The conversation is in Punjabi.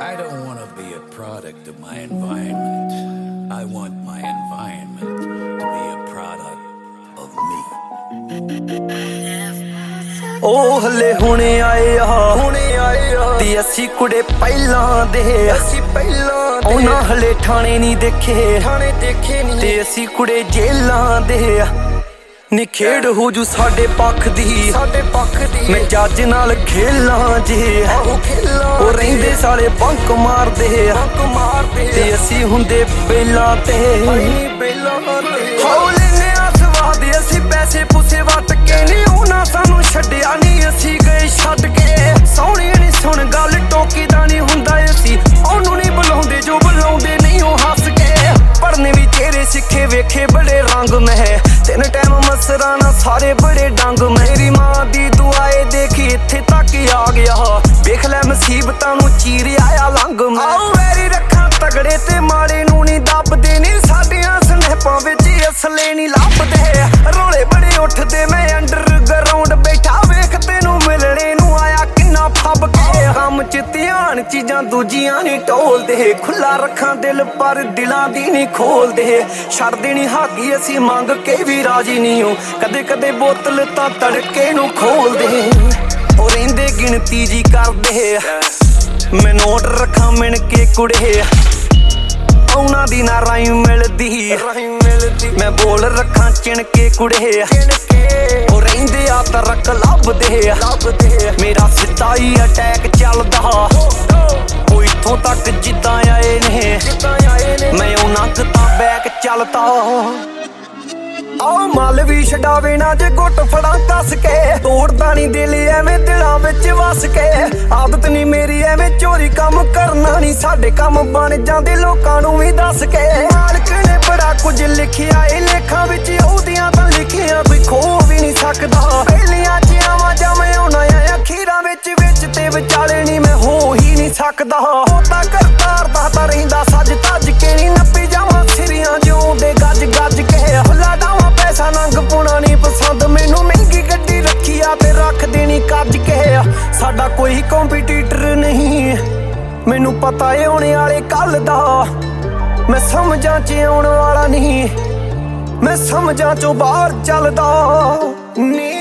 I don't want to be a product of my environment. I want my environment to be a product of me. ਉਹ ਹਲੇ ਹੁਣੇ ਆਏ ਆ ਤੇ ਅਸੀਂ ਕੁੜੇ ਪਹਿਲਾਂ ਦੇ ਉਹਨਾਂ ਹਲੇ ਠਾਣੇ ਨਹੀਂ ਦੇਖੇ ਤੇ ਅਸੀਂ ਕੁੜੇ ਜੇਲਾਂ ਦੇ ਨਿਖੇੜ ਹੋ ਜੂ ਸਾਡੇ ਪੱਖ ਦੀ ਮੈਂ ਜੱਜ ਨਾਲ ਖੇਲਾਂ ਜੇ ਉਹ ਰਹਿੰਦੇ ਸਾਲੇ ਬੰਕ ਮਾਰਦੇ ਤੇ ਅਸੀਂ ਹੁੰਦੇ ਬੇਲਾਂ ਤੇ ਹੌਲੇ ਨੇ ਆਸਵਾਦ ਅਸੀਂ ਪੈਸੇ ਪੂਸੇ ਵੱਟ ਕੇ ਨੀ ਉਹਨਾਂ ਸਾਨੂੰ ਛੱਡਿਆ ਨੀ ਅਸੀਂ ਗਏ ਛੱਡ ਕੇ ਸੋਹਣੀ ਨੀ ਸੁਣ ਗੱਲ ਟੋਕੀ ਦਾ ਨੀ ਹੁੰਦਾ ਅਸੀਂ ਉਹਨੂੰ ਨੀ ਬੁਲਾਉਂਦੇ ਜੋ ਬੁਲਾਉਂਦੇ ਨਹੀਂ ਉਹ ਹੱਸ ਕੇ ਪੜਨੇ ਵੀ ਤੇਰੇ ਸਿੱਖੇ ਵੇਖੇ ਬੜੇ ਰੰਗ ਮੈਂ 3 ਟਾਈਮ ਮਸਰਾਨਾ ਸਾਰੇ ਬੜੇ ਡੰਗ ਮੇਰੀ ਮਾਂ ਦੀ ਦੁਆਏ ਦੇਖੀ ਇੱਥੇ ਤੱਕ ਆ ਗਿਆ ਵੇਖ ਲੈ ਮੁਸੀਬਤਾਂ ਨੂੰ ਚੀਰ ਆਇਆ ਲੰਘ ਮੈਂ ਵੈਰੀ ਰੱਖਾਂ ਤਗੜੇ ਤੇ ਮਾੜੇ ਨੂੰ ਨੀ ਦੱਬਦੇ ਨੀ ਸਾਡੀਆਂ ਸਨੈਪਾਂ ਵਿੱਚ ਅਸਲੇ ਨੀ ਲੱਭਦੇ ਰੋਲੇ ਬੜੇ ਉੱਠਦੇ ਮੈਂ ਅੰਡਰਗਰਾਉਂਡ ਬੈਠਾ ਵੇਖ ਤੈਨੂੰ ਮਿਲਣੇ ਨੂੰ ਆਇਆ ਕਿੰਨਾ ਫੱਬ ਕੇ ਕੰਮ ਚ ਧਿਆਨ ਚੀਜ਼ਾਂ ਦੂਜੀਆਂ ਨੀ ਢੋਲਦੇ ਖੁੱਲਾ ਰੱਖਾਂ ਦਿਲ ਪਰ ਦਿਲਾਂ ਦੀ ਨੀ ਖੋਲਦੇ ਛੱਡਦੇ ਨੀ ਹਾਕੀ ਅਸੀਂ ਮੰਗ ਕੇ ਵੀ ਰਾਜੀ ਨਹੀਂ ਹੋ ਕਦੇ ਕਦੇ ਬੋਤਲ ਤਾਂ ਤੜਕੇ ਨੂੰ ਖੋਲਦੇ ਉਹ ਰਹਿੰਦੇ ਗਿਣਤੀ ਜੀ ਕਰਦੇ ਮੈਂ ਨੋਟ ਰੱਖਾਂ ਮਿਣ ਕੇ ਕੁੜੇ ਉਹਨਾਂ ਦੀ ਨਾ ਰਾਈ ਮਿਲਦੀ ਮੈਂ ਬੋਲ ਰੱਖਾਂ ਚਿਣ ਕੇ ਕੁੜੇ ਉਹ ਰਹਿੰਦੇ ਆ ਤਰਕ ਲੱਭਦੇ ਮੇਰਾ ਸਿੱਧਾ ਹੀ ਅਟੈਕ ਚੱਲਦਾ ਉਹ ਇੱਥੋਂ ਤੱਕ ਜਿੱਦਾਂ ਆਏ ਨੇ ਮੈਂ ਉਹਨਾਂ ਤਾਂ ਬੈਕ ਚੱਲਦਾ ਆਹ ਮੱਲ ਵੀ ਛਡਾਵੇ ਨਾ ਜੇ ਗੁੱਟ ਫੜਾਂ ਕੱਸ ਕੇ ਤੋੜਦਾ ਨੀ ਦਿਲ ਐਵੇਂ ਦਿਲਾਂ ਵਿੱਚ ਵਸ ਕੇ ਆਦਤ ਨੀ ਮੇਰੀ ਐਵੇਂ ਚੋਰੀ ਕੰਮ ਕਰਨਾ ਨੀ ਸਾਡੇ ਕੰਮ ਬਣ ਜਾਂਦੇ ਲੋਕਾਂ ਨੂੰ ਵੀ ਦੱਸ ਕੇ ਮਾਲਕ ਨੇ ਬੜਾ ਕੁਝ ਲਿਖਿਆ ਏ ਲੇਖਾਂ ਵਿੱਚ ਉਹਦੀਆਂ ਤਾਂ ਲਿਖਿਆ ਕੋਈ ਖੋ ਵੀ ਨੀ ਸਕਦਾ ਪਹਿਲੀਆਂ ਚ ਆਵਾਜ਼ਾਂ ਮੈਂ ਆਉਣਾ ਆ ਅਖੀਰਾਂ ਵਿੱਚ ਤੇ ਵਿਚਾਲੇ ਨੀ ਮੈਂ ਹੋ ਹੀ ਨੀ ਸਕਦਾ ਉਹ ਤਾਂ ਕਰਤਾਰ ਦਾ ਤਾਂ ਰਹਿੰਦਾ ਸੱਜ ਤੱਜ ਕੇ ਨੀ ਨੱਪੀ ਜਾਵਾਂ ਸਿਰੀਆਂ ਜਿਉਂਦੇ ਗੱਜ ਗੱਜ ਕੇ ਲਾਡਾਵਾਂ ਪੈਸਾ ਨੰਗ ਪੁਣਾ ਨੀ ਪਸੰਦ ਮੈਨੂੰ ਮਹਿੰਗੀ ਗੱਡੀ ਰੱਖੀ ਆ ਤੇ ਰੱਖ ਦੇਣੀ ਕੱਜ ਕੇ ਸਾਡਾ ਕੋਈ ਕੰਪੀਟੀਟਰ ਨਹੀਂ ਮੈਨੂੰ ਪਤਾ ਏ ਆਉਣੇ ਵਾਲੇ ਕੱਲ ਦਾ ਮੈਂ ਸਮਝਾਂ ਚ ਆਉਣ ਵਾਲਾ ਨਹੀਂ ਮੈਂ ਸਮਝਾਂ ਚੋਂ ਬਾਹਰ ਚੱਲਦਾ ਨੀ